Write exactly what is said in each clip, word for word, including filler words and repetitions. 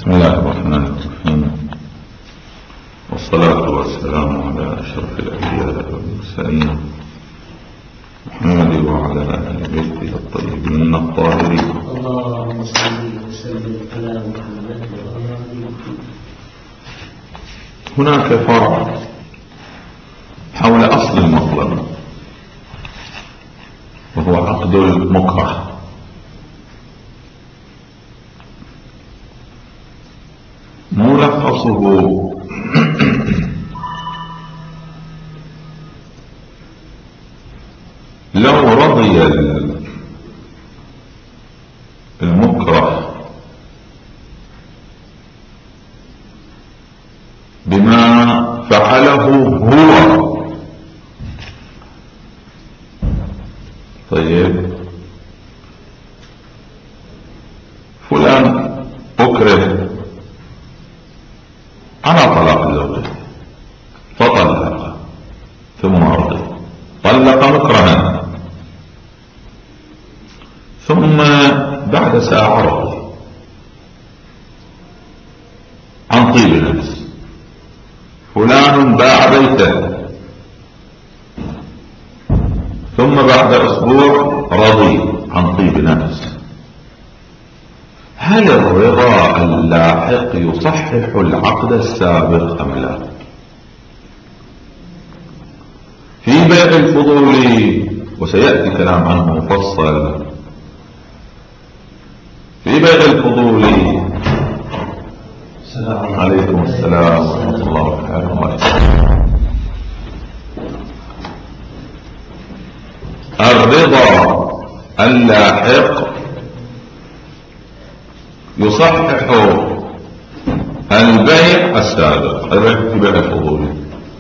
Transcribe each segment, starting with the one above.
بسم الله الرحمن الرحيم، والصلاة والسلام على أشرف الأنبياء والمرسلين محمد وعلى آل بيته الطيبين الطاهرين. اللهم صل وسلم على محمد وعلى آله. هناك فرع حول أصل المطلب، وهو عقد المكره. ملخصه لو رضي المكره بما فعله هو، طيب فلان أكره على طلاق زوجته فطلق ثم رضي، طلق مكرها، ثم بعد ساعة رضي عن طيب نفس. فلان باع بيته ثم بعد أسبوع رضي عن طيب نفس. هل الرضا اللاحق يصحح العقد السابق أم لا؟ في بيع الفضول، وسيأتي كلام عنه مفصل، في بيع الفضول. عليكم السلام ورحمة الله وبركاته. الرضا اللاحق يصحح البيع السابق، البيع في بيع الفضول.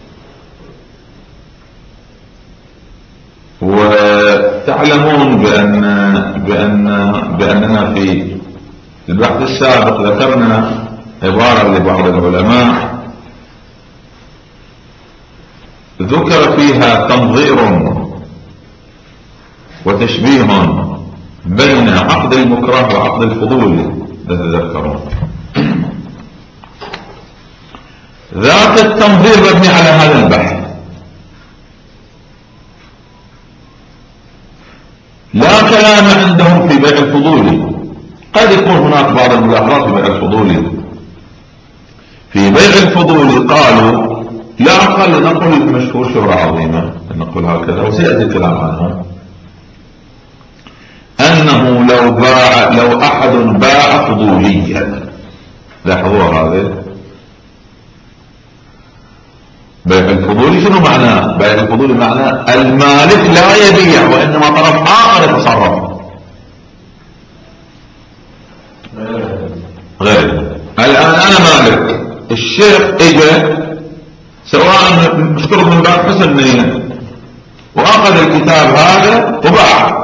وتعلمون بأن بأن بأننا في البحث السابق ذكرنا عبارة لبعض العلماء ذكر فيها تنظير وتشبيه بين عقد المكره وعقد الفضول، تتذكرون. ذات التنظير مبني على هذا البحث، لا كلام عندهم في بيع الفضول. قد يكون هناك بعض الملاحظات في بيع الفضول. في بيع الفضول قالوا لا أقل نقول المشهور شهرة عظيمة، نقول هكذا وسيأتي الكلام عنها، أنه لو باع لو أحد باع فضوليا، لاحظوا هذا بيع الفضولي شنو معناه؟ بيع الفضولي معناه المالك لا يبيع وإنما طرف آخر يتصرف غير. الآن أنا مالك، الشيخ إجا سواء مشكور من باب حسن نية وأخذ الكتاب هذا وباع.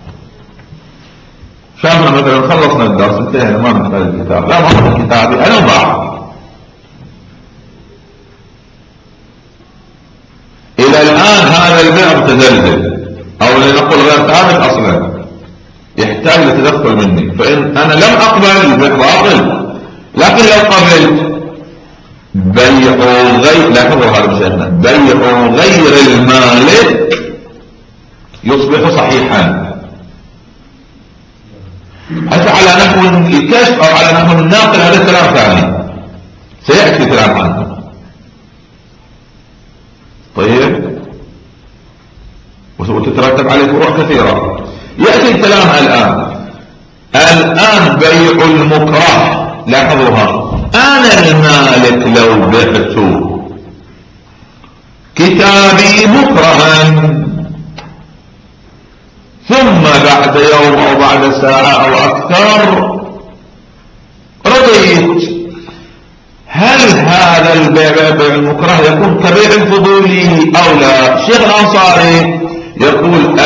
شامنا مثلا خلصنا الدرس انتهينا ما نحتاج الكتاب، لا ما هو كتابي أنا وباع. إلى الآن هذا البيع متزلزل أو لنقل غير ثابت أصلا، يحتاج لتدخل مني. فإن أنا لم أقبل البيع باطل، لكن لو قبلت بيع غير، لاحظوا هذا بشأننا، بيع غير المالك يصبح صحيحا، حتى على نحو الكشف أو على نحو الناقل. هذا كلام ثاني سيأتي كلام عنه. طيب وتترتب عليه فروع كثيرة. يأتي الكلام الآن الآن بيع المكره. لاحظوها، أنا المالك لو بعت كتابي مكرها ثم بعد يوم أو بعد ساعة أو أكثر رضيت، هل هذا البيع بيع المكره يكون كبيع الفضولي أو لا؟ الشيخ الأنصاري يقول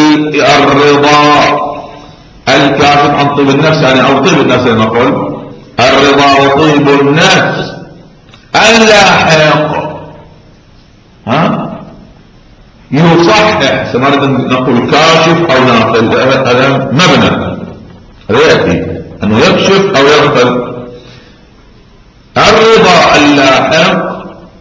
الرضا الكاشف عن طيب النفس، يعني أو طيب النفس نقول الرضا وطيب النفس اللاحق ها يصحح. سنريد نقول كاشف أو ناقل، هذا مبنى رياتي أنه يكشف أو يغفل. الرضا اللاحق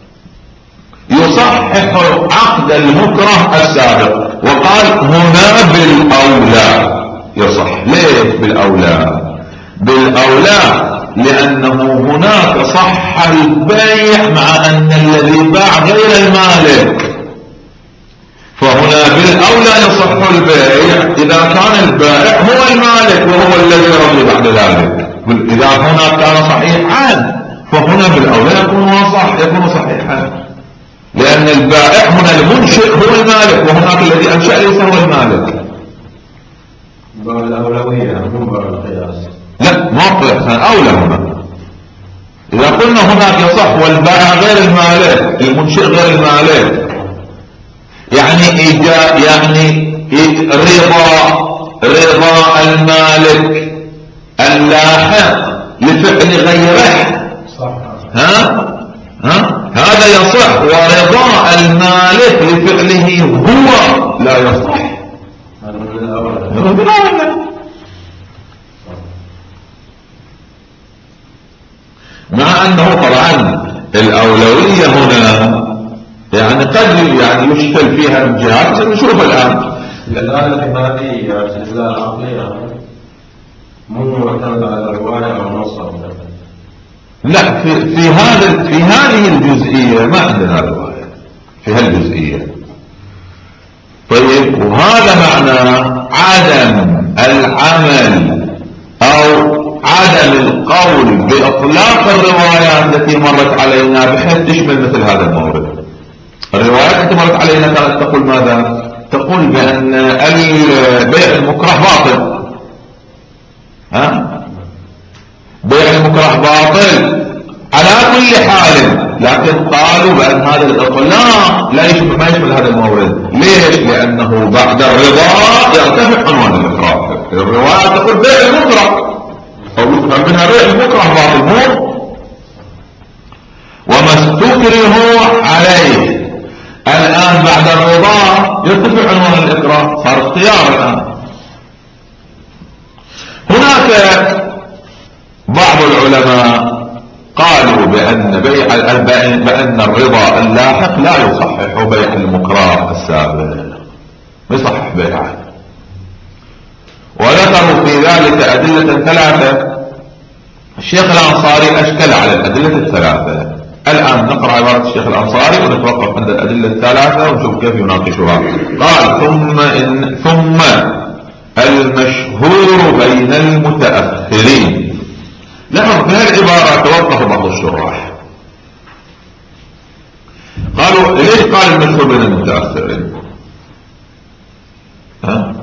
يصحح عقد المكره السابق، وقال هنا بالأولى يصح. ليش بالأولى؟ بالأولى لأنه هناك صح البيع مع أن الذي باع غير المالك، فهنا بالأولى يصح البيع إذا كان البائع هو المالك وهو الذي رضي بعد ذلك. إذا هنا كان صحيحا فهنا بالأولى يكون صح يكون صحيحا، لأن البائع هنا المنشئ هو المالك وهناك الذي أنشأ ليس هو المالك. باب الأولوية مو باب القياس. لا ما قياس، أولى هنا. إذا قلنا هناك يصح والبائع غير المالك المنشئ غير المالك، يعني إيجا يعني رضا رضا المالك اللاحق لفعل غيره صح. ها ها هذا يصح، ورضا المالك لفعله هو لا يصح. مع أنه طبعا الأولوية هنا يعني قد يعني يشكل فيها من جهات نشوف الآن. الآن هذه الأجزاء العقلية مو معتمد على الرواية أو النص. لا في في هذا في هذه الجزئية ما عندنا رواية في هالجزئية. طيب وهذا معنى عدم العمل أو عدم القول بإطلاق الروايات التي مرت علينا بحيث تشمل مثل هذا المورد. الروايات التي مرت علينا كانت تقول ماذا؟ تقول بأن البيع المكره باطل. ها؟ بيع المكره باطل على كل حال، لكن قالوا بأن هذا الإطلاق لا يشمل ما يشمل هذا المورد. ليش؟ لأنه بعد الرضا يرتفع عنوان الإكراه. الرواية تقول بيع المكره أو يفهم منها بيع المكره باطل مو وما استكره عليه. الآن بعد الرضا يرتفع عنوان الإكراه، صار اختيار الآن. هناك بعض العلماء قالوا بأن بيع بأن الرضا اللاحق لا يصحح بيع المكره السابق، ما يصحح بيعه، وذكروا في ذلك أدلة ثلاثة. الشيخ الأنصاري أشكل على الأدلة الثلاثة. الآن نقرأ عبارة الشيخ الأنصاري ونتوقف عند الأدلة الثلاثة ونشوف كيف يناقشها. قال ثم إن ثم المشهور بين المتأخرين. لاحظ في هذه العبارة توقف بعض الشراح قالوا ليش قال المشهور بين المتأخرين؟ ها؟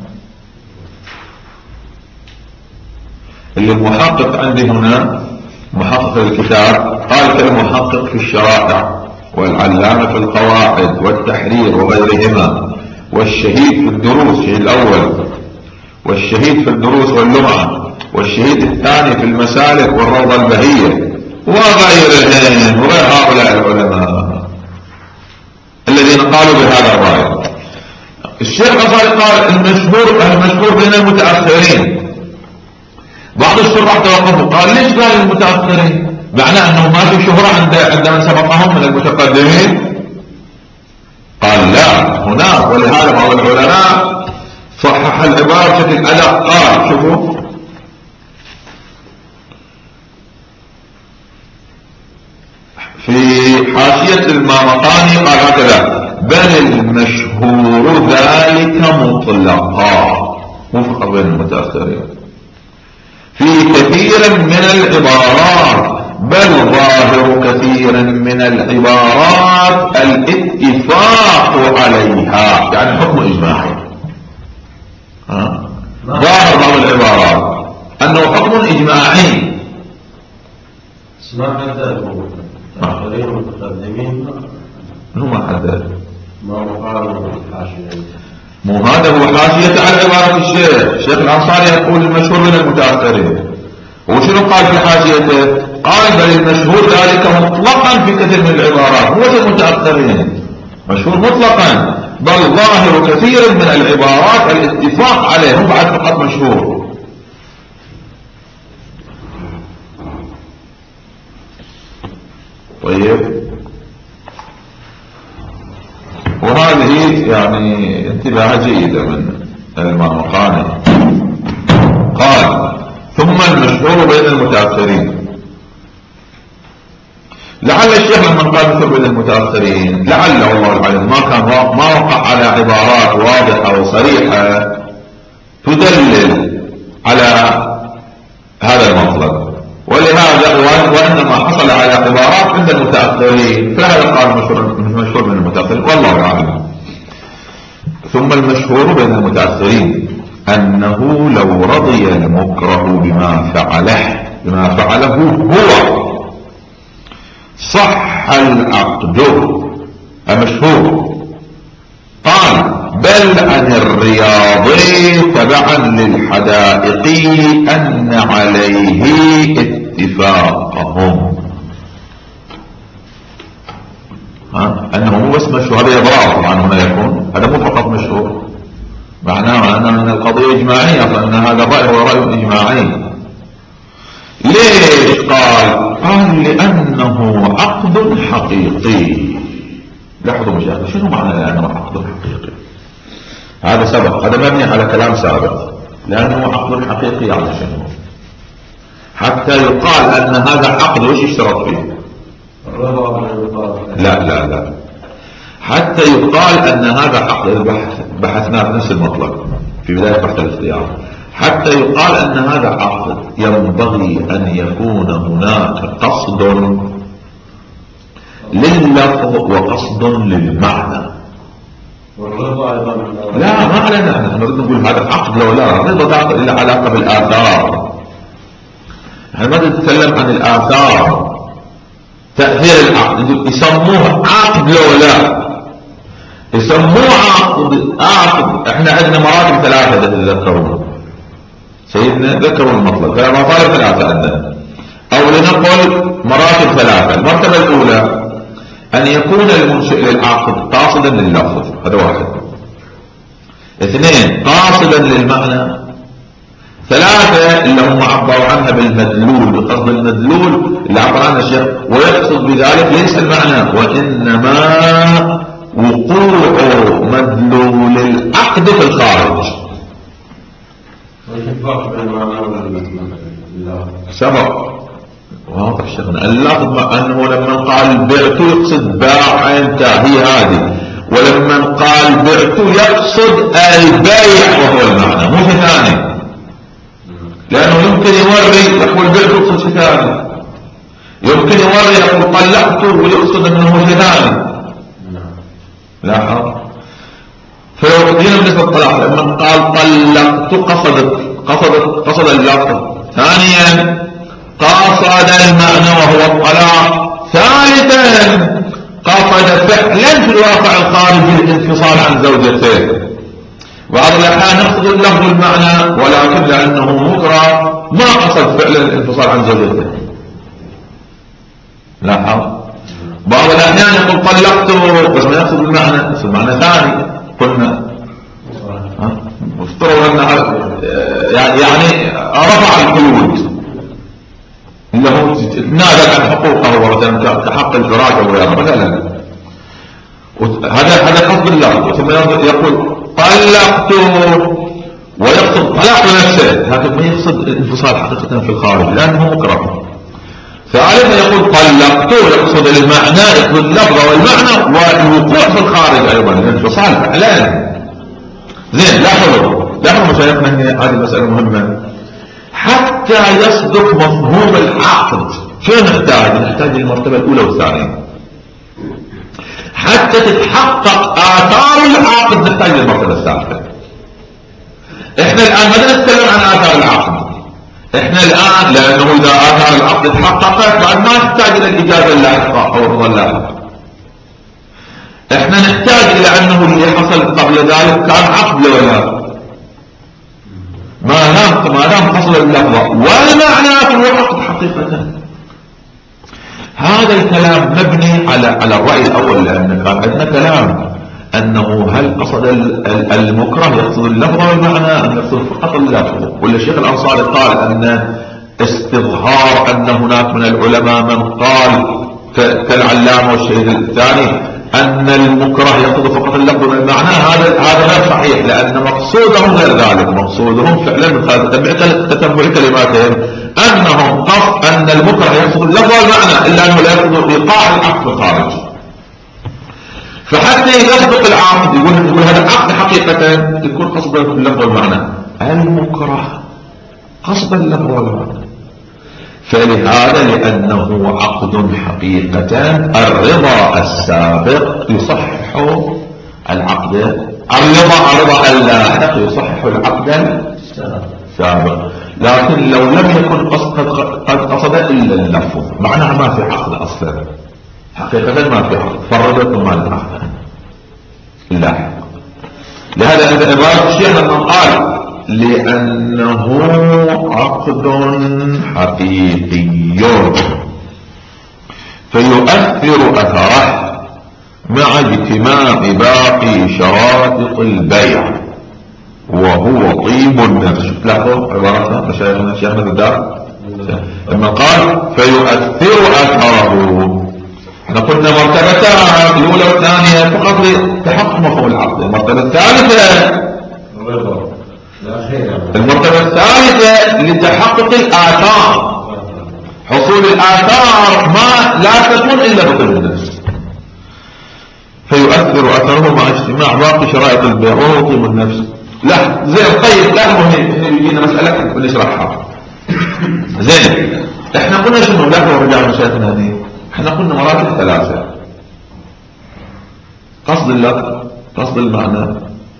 اللي المحقق عندي هنا محقق الكتاب قال كالمحقق في الشرائع والعلامة في القواعد والتحرير وغيرهما، والشهيد في الدروس الشهيد الأول، والشهيد في الدروس واللمعة، والشهيد الثاني في المسالك والروضة البهية وغيرهم وغير هؤلاء العلماء الذين قالوا بهذا الرأي. الشيخ الأنصاري قال المشهور المشهور بين المتأخرين. بعض الشراح توقفوا قال ليش قال المتأخرين؟ معنى أنه ما في شهرة عند عند من سبقهم من المتقدمين؟ قال لا هناك، ولهذا بعض العلماء صحح العبارة بشكل أدق. قال شوفوا في حاشية المامقاني قال هكذا: بل المشهور ذلك مطلقا، مفرق بين المتأخرين في كثير من العبارات، بل ظاهر كثير من العبارات الاتفاق عليها، يعني حكم إجماعي. ظاهر بعض العبارات أنه حكم إجماعي. ما حددوا الآخرين المتقدمين، هو ما حدد، ما مقارنة بالحاشية. مو هذا هو حاشية على عبارة الشيخ. الشيخ الأنصاري يقول المشهور من المتأخرين، وشنو قال في حاشيته؟ قال بل المشهور ذلك مطلقا في كثير من العبارات، هو المتأخرين مشهور مطلقا، بل ظاهر كثير من العبارات الاتفاق عليه، مو بعد فقط مشهور. طيب، وهذه يعني انتباه جيدة من المعمقاني. قال ثم المشهور بين المتأخرين. لعل الشيخ لما قال مشهور بين المتأخرين لعل والله العلم ما كان ما وقع على عبارات واضحة وصريحة تدلل على هذا المطلب، ولهذا وإنما حصل على عبارات عند المتأخرين، فهذا قال مشهور من المتأخرين والله أعلم. ثم المشهور بين المتأخرين أنه لو رضي المكره بما فعله بما فعله هو صح العقد. المشهور قال بل عن الرياضي تبعا للحدائق أن عليه اتفاقهم. ها؟ أنه مو بس مشهور، هذا إضرار طبعا هنا يكون، هذا مو فقط مشهور، معناه أن القضية إجماعية، فإن هذا الرأي هو رأي إجماعي. ليش قال؟ قال لأنه عقد حقيقي. لاحظوا مشاهد شنو معنى لأنه عقد حقيقي؟ هذا سبق، هذا مبني على كلام سابق. لأنه عقد حقيقي يعني شنو؟ حتى يقال أن هذا عقد وش يشترط فيه؟ لا لا لا حتى يقال أن هذا عقد، بحثنا في نفس المطلب في بداية بحث الاختيار، حتى يقال أن هذا عقد ينبغي أن يكون هناك قصد لللفظ وقصد للمعنى. لا ما علينا احنا نريد نقول هذا عقد لو لا الرضا داخل إلا علاقة بالآثار. احنا ما نتكلم عن الآثار، تأثير العقد يسموه عقد لو لا، يسموه عقد. عقد احنا عندنا مراتب ثلاثة تتذكرون سيدنا، ذكروا المطلب كلام مطالب ثلاثة عندنا، او لنقل مراتب ثلاثة. المرتبة الاولى ان يكون المنشئ للعقد قاصدا لللفظ، هذا واحد. اثنين قاصدا للمعنى. ثلاثة اللي هم عبروا عنها بالمدلول، قصد المدلول اللي عبر عنها الشيخ، ويقصد بذلك ليس المعنى وإنما وقوع مدلول العقد في الخارج. سبق واضح شيخنا اللفظ أنه لما قال بعت يقصد باع ينتهي هذه، ولما قال بعت يقصد البيع وهو المعنى مو في ثاني، لأنه يمكن يوري يقول بعت يقصد في ثاني، يمكن يوري يقول طلقته ويقصد أنه في ثاني. لاحظ فيوضينا بالنسبة للطلاق لما قال طلقت قصد قصد قصد اللفظ. ثانيا قصد المعنى وهو الطلاق. ثالثا قصد فعلا في الواقع الخارجي الانفصال عن زوجته. بعض الأحيان يقصد اللفظ المعنى ولكن لأنه مكره ما قصد فعلا الانفصال عن زوجته. لاحظ بعض الأحيان يقول طلقته بس ما يقصد المعنى، بس المعنى ثاني. قلنا وافتروا أنها يعني رفع القيود اللي هو تنازل عن حقوقه كحق الفراش أو غيره مثلا، هذا هذا قصد اللفظ. ثم يقول طلقته ويقصد طلاق نفسه، لكن ما يقصد الانفصال حقيقة في الخارج لأنه مكره. ثالثا يقول طلقته يقصد المعنى، يقصد اللفظ والمعنى والوقوع في الخارج أيضا الانفصال فعلا. زين لاحظوا لاحظوا مشايخنا هذه المسألة مهمة. حتى يصدق مفهوم العقد شو نحتاج؟ نحتاج المرتبة الأولى والثانية. حتى تتحقق آثار العقد نحتاج للمرتبة الثالثة. احنا الآن ما نتكلم عن آثار العقد، احنا الآن لأنه إذا آثار العقد تحققت بعد ما نحتاج إلى الإجازة اللاحقة أو الرضا اللاحق. احنا نحتاج إلى أنه اللي حصل قبل ذلك كان عقد ولا ما دام ما دام حصل اللفظة والمعنى في الوقت حقيقة. هذا الكلام مبني على على الرأي الأول، لأن كان عندنا كلام أنه هل قصد المكره يقصد اللفظ والمعنى أم يقصد فقط اللفظ؟ ولا الشيخ الأنصاري قال أن استظهار أن هناك من العلماء من قال كالعلامة والشهيد الثاني أن المكره يقصد فقط اللفظ والمعنى، هذا هذا غير صحيح، لأن مقصودهم غير ذلك. مقصودهم فعلا من خلال تتبع كلماتهم أنهم قصد أن المكره يقصد اللفظ والمعنى، إلا أنه لا يقصد إيقاع العقد في الخارج. فحتى يسبق العقد يقول يقول هذا العقد حقيقة يكون قصده اللفظ والمعنى، المكره قصد اللفظ والمعنى. فلهذا لأنه عقد حقيقة الرضا السابق يصحح العقد الرضا الرضا اللاحق يصحح العقد السابق. لكن لو لم يكن قد قصد إلا اللفظ معناها ما في عقد أصلا، حقيقة ما في عقد، فرضت ما العقد اللاحق. لهذا هذا عبارة الشيخ لما قال لأنه عقد حقيقي فيؤثر أثره مع اجتماع باقي شرائط البيع وهو طيب النفس. لاحظوا عبارتنا مشايخنا شيخنا الدار لما قال فيؤثر أثره، احنا قلنا مرتبتان الأولى والثانية فقط لتحقق مفهوم العقد. المرتبة الثالثة المرتبة الثالثة لتحقق الآثار، حصول الآثار ما لا تكون إلا بطيب النفس. فيؤثر أثره مع اجتماع باقي شرائط البيع وهو طيب النفس. لا زين طيب لا هنا يجينا مسألة نشرحها. زين احنا قلنا شنو؟ لا هو رجع مشايخنا هذه احنا قلنا مراتب ثلاثة: قصد اللفظ، قصد المعنى،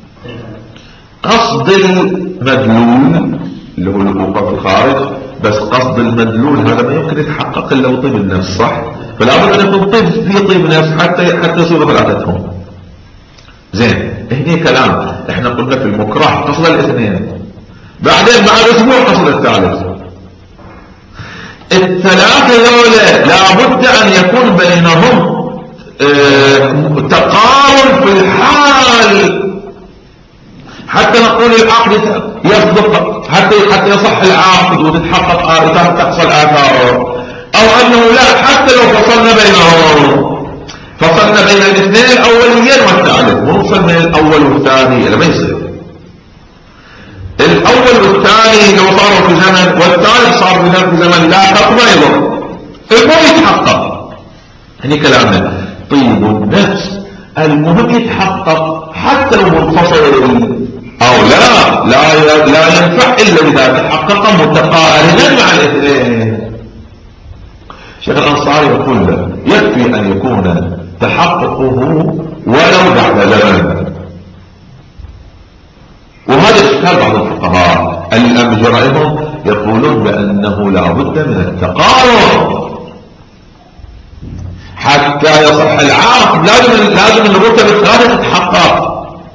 قصد المدلول اللي هو الوقوع في الخارج. بس قصد المدلول هذا ما يمكن يتحقق الا بطيب النفس، صح؟ فلا بد ان يكون طيب في طيب نفس حتى حتى يصير ثلاثتهم. زين هنا كلام احنا قلنا في المكره قصد الاثنين، بعدين بعد اسبوع قصد الثالث. الثلاثة ذولا لابد ان يكون بينهم اه تقارن في الحال حتى نقول العقد يصدق، حتى حتى يصح العقد وتتحقق تحصل آثاره، او انه لا حتى لو فصلنا بينهم فصلنا بين الاثنين الاوليين والثالث ونوصل من الاول والثاني لما يصير الاول والثاني لو صاروا في زمن والثالث صار في زمن لا حق ما يضر المهم يتحقق. يعني كلامنا طيب النفس المهم يتحقق حتى لو منفصل او لا لا لا ينفع الا اذا تحقق متقارنا مع الاثنين. شيخ الانصاري يقول له يكفي ان يكون تحققه ولو بعد زمن، وهذا اشكال بعض الفقهاء الان بجرائهم يقولون بانه لا بد من التقارب حتى يصح العقد، لازم لازم الرتب الثلاثه تتحقق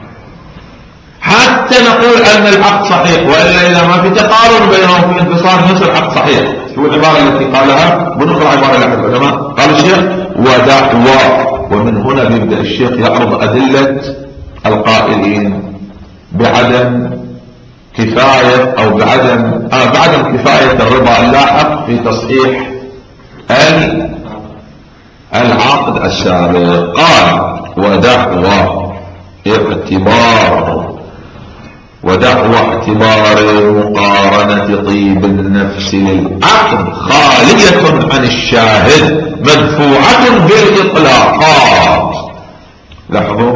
حتى نقول ان العقد صحيح، والا اذا ما في تقارب بينهم في انفصال نفس العقد صحيح. شو العباره التي قالها؟ بنقرا عباره لأحد العلماء قال الشيخ ودعوى، ومن هنا بيبدا الشيخ يعرض ادله القائلين بعدم كفايه او بعدم آه بعدم كفايه الرضا اللاحق في تصحيح العقد السابق. قال ودعوى اعتبار ودعوى اعتبار مقارنة طيب النفس للعقد خالية عن الشاهد مدفوعة بالإطلاقات. لاحظوا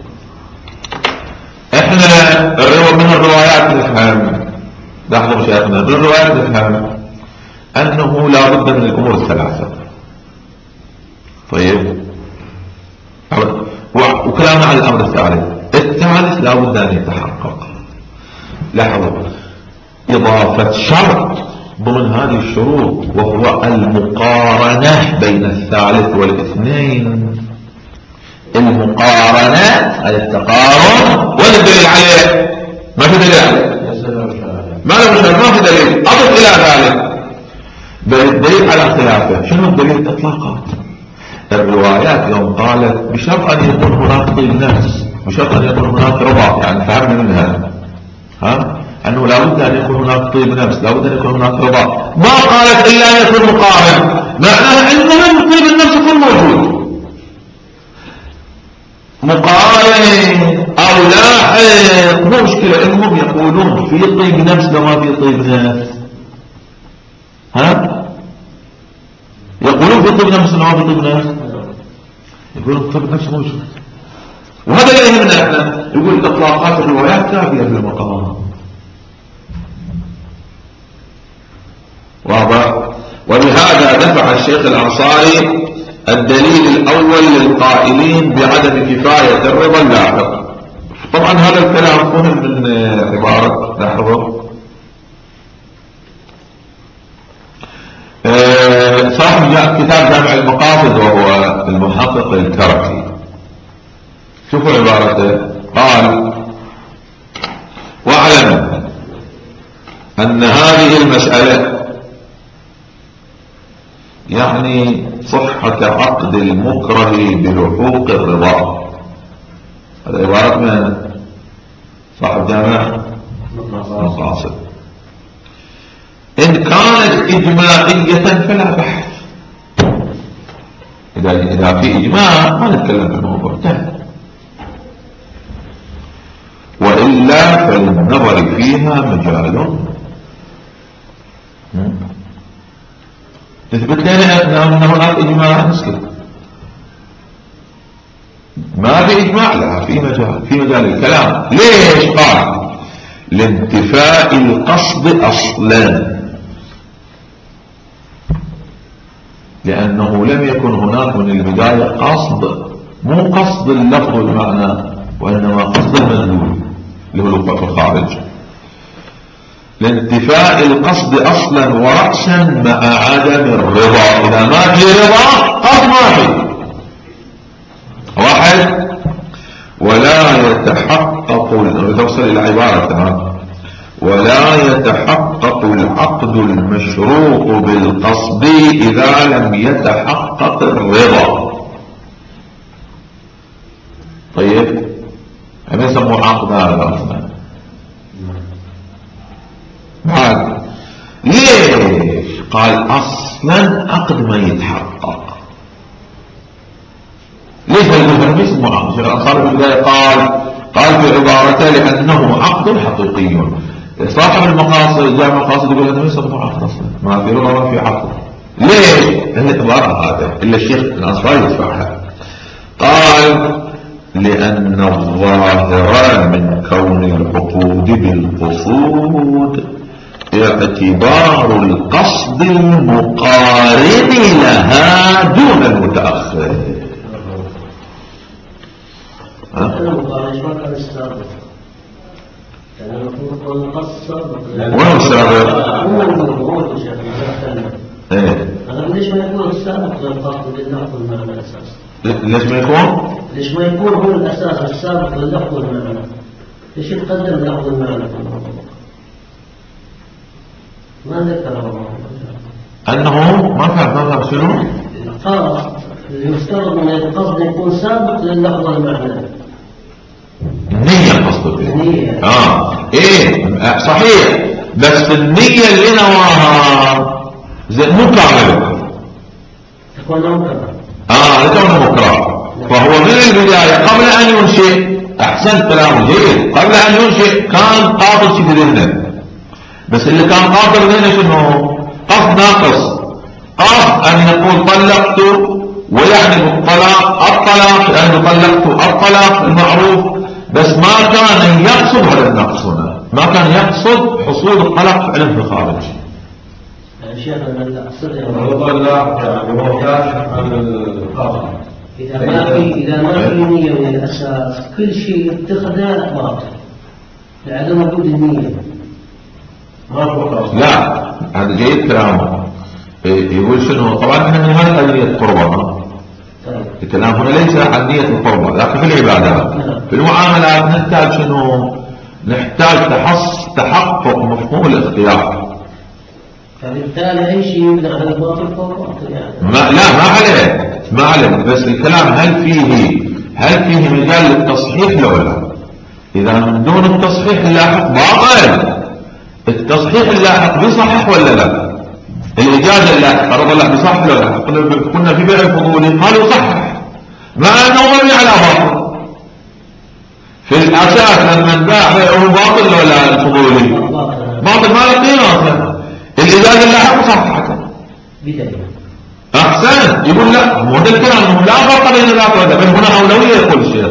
احنا من الروايات نفهم، لاحظوا شيخنا من الروايات نفهم انه لا بد من الامور الثلاثة. طيب وكلامنا على الامر الثالث الثالث لا بد ان يتحقق. لاحظوا اضافة شرط ضمن هذه الشروط وهو المقارنة بين الثالث والاثنين. المقارنة أي التقارن ولا الدليل عليه؟ ما في دليل عليه، ما له مشكلة، ما في دليل أضف إلى ذلك بل الدليل على خلافه. شنو الدليل؟ إطلاقات الروايات يوم قالت بشرط أن يكون هناك طيب نفس، بشرط أن يكون هناك رضا، يعني فهمنا منها ها أنه لا بد أن يكون هناك طيب نفس، لا بد أن يكون هناك رضا. ما قالت إلا أن يكون مقارن، معناها المهم طيب النفس مقارن او لاحق مو مشكلة. انهم يقولون في طيب نفس لو ما في طيب نفس. ها يقولون في طيب نفس لو ما في طيب نفس. يقولون طيب نفس موجود. وهذا اللي يهمنا احنا. يقول اطلاقات الروايات كافية في المقام. واضح. ولهذا دفع الشيخ الأنصاري الدليل الأول للقائلين بعدم كفاية الرضا اللاحق. طبعا هذا الكلام فهم من عبارة لاحظوا أه صاحب كتاب جامع المقاصد وهو المحقق الكركي. شوفوا عبارته. قال واعلم أن هذه المسألة يعني صحة عقد المكره بلحوق الرضا. هذا عبارة من صاحب جامع المقاصد. إن كانت إجماعية فلا بحث. إذا إذا في إجماع ما نتكلم في الموضوع ده. وإلا فللنظر فيها مجال. تثبت لنا أن هناك إجماع نسكت. ما في إجماع لا في مجال في مجال الكلام. ليش؟ قال لانتفاء القصد أصلا، لأنه لم يكن هناك من البداية قصد، مو قصد اللفظ والمعنى وإنما قصد المدلول اللي هو الوقوع الخارج. لانتفاء القصد أصلا ورأسا مع عدم الرضا. إذا ما في رضا قصد ما في. واحد. ولا يتحقق توصل إلى عبارة ولا يتحقق العقد المشروط بالقصد إذا لم يتحقق الرضا. طيب هم يسموه عقد هذا أصلا. بعد ليش؟ قال أصلا عقد ما يتحقق. ليش يقول ليش اسمه عقد؟ الشيخ الأنصاري في البداية قال قال في عبارته لأنه عقد حقيقي. صاحب المقاصد جامع المقاصد يقول هذا ليس عقد أصلا، ما في رضا ما في عقد. ليش؟ العبارة هذا إلا الشيخ الأنصاري يدفعها. قال لأن الظاهر من كون العقود بالقصود اعتبار القصد المقارن لها دون المتأخر. وين السابق؟ ليش ما يكون السابق للقصد باللفظ والمعنى الأساس؟ ليش ما يكون؟ ليش ما يكون هو الأساس السابق لللفظ والمعنى؟ ليش يتقدم اللفظ والمعنى في الموضوع؟ ما ذكر الله أنه ما كان ظهر شنو؟ قال يفترض أن القصد يكون سابق لللفظ والمعنى. النية قصدك؟ النية. آه إيه صحيح، بس النية اللي نواها زي مو كاملة. تكون مكرة. آه لكونه مكرة. فهو من البداية قبل أن ينشئ، أحسن كلام جيد، قبل أن ينشئ كان قاطر شيء بذهنه، بس اللي كان قاطر ذهنه شنو؟ قصد ناقص. قصد أن يقول طلقت ويعني بالطلاق الطلاق، يعني طلقت الطلاق المعروف، بس ما كان يقصد هذا النقص هنا، ما كان يقصد حصول الطلاق فعلا في الخارج. شيخ أنا أقصد الرضا لا يعني هو كاشف عن القصد. إذا ما في إذا ما في نية من الأساس كل شيء يتخذه باطل لعدم وجود النية. ما هو قصد. لا هذا جيد كلامه. يقول شنو؟ طبعا احنا نهاية نية القربة. الكلام هنا ليس عن نية القربة، لكن في العبادات في المعاملات نحتاج شنو؟ نحتاج تحص تحقق مفهوم الاختيار. فبالتالي أي شيء يبنى على الباطل فهو باطل يعني. ما لا ما عليه ما عليه، بس الكلام هل فيه هل فيه مجال للتصحيح لو لا؟ إذا من دون التصحيح اللاحق باطل. التصحيح اللاحق بيصحح ولا لا؟ الإجازة اللاحقة رضا الله بصحح ولا لا؟ كنا في بيع الفضولي قالوا صحح مع أنه مبني على باطل. في الأساس لما انباع بيعه باطل ولا الفضولي؟ باطل ما له قيمة. الإزازة اللي حقه صفحته بداية أحسن. يقول لا، مو ده الكلام، انه لا فرق بين ذاك وذاك، بل هنا أولوية يقول الشيخ.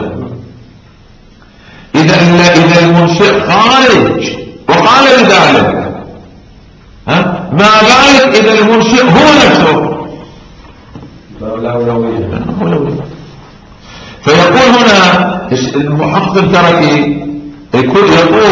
إذا إذا المنشئ خارج وقال بذلك، ها ما بالك إذا المنشئ هو نفسه؟ الأولوية. فيقول هنا المحقق التركي يقول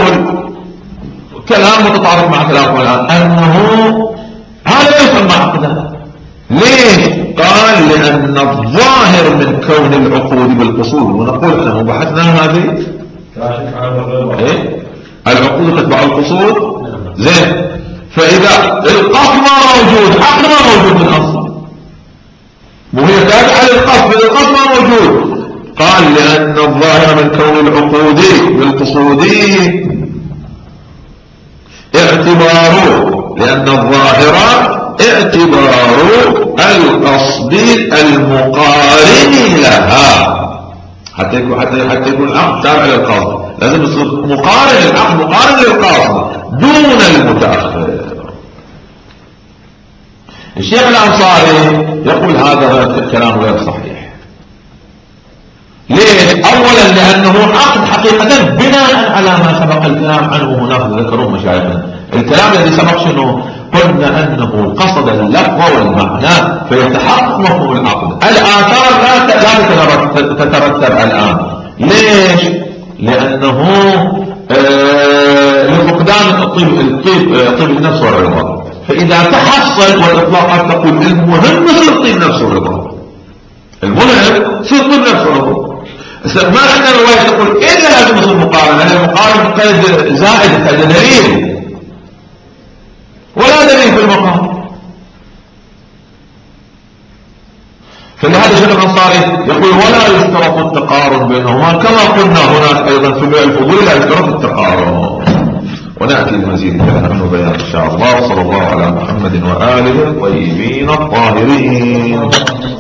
كلام متطابق مع كلامه الآن، أنه هذا ليس المعقدة. ليش؟ قال لأن الظاهر من كون العقود بالقصود، ونقول أنه بحثنا هذه إيه؟ العقود تتبع القصود. زين، فإذا القصد ما موجود، عقد ما موجود من أصل، وهي تابعة للقصد، القصد ما موجود. قال لأن الظاهر من كون العقود بالقصود اعتباره، لأن الظاهر اعتبار القصد المقارن لها. حتى يكون حتى حتى يكون العقد تابع للقصد، لازم يصير مقارن، العقد مقارن للقصد دون المتأخر. الشيخ الأنصاري يقول هذا كلام غير صحيح. ليش؟ أولا لأنه عقد حقيقة بناء على ما سبق الكلام عنه هناك ذكروا مشايخنا. الكلام الذي سبق شنو؟ قلنا أنه قصد اللفظ والمعنى فيتحقق مفهوم العقد. الآثار لا لا تترتب الآن. ليش؟ لأنه آه لفقدان الطيب الطيب طيب النفس والرضا. فإذا تحصل، والإطلاقات تقول المهم يصير طيب نفس والرضا، المهم يصير طيب نفس والرضا. ما عندنا رواية تقول إلا لازم يصير مقارنة، لأن المقارنة قيد زائد قيد دليل، ولا دليل في المقام. فلهذا الشيخ الأنصاري يقول ولا يشترط التقارن بينهما، كما قلنا هناك أيضا في بيع الفضول لا يشترط التقارن. ونأتي لمزيد كلام وبيان إن شاء الله. صلى الله على محمد وآله الطيبين الطاهرين.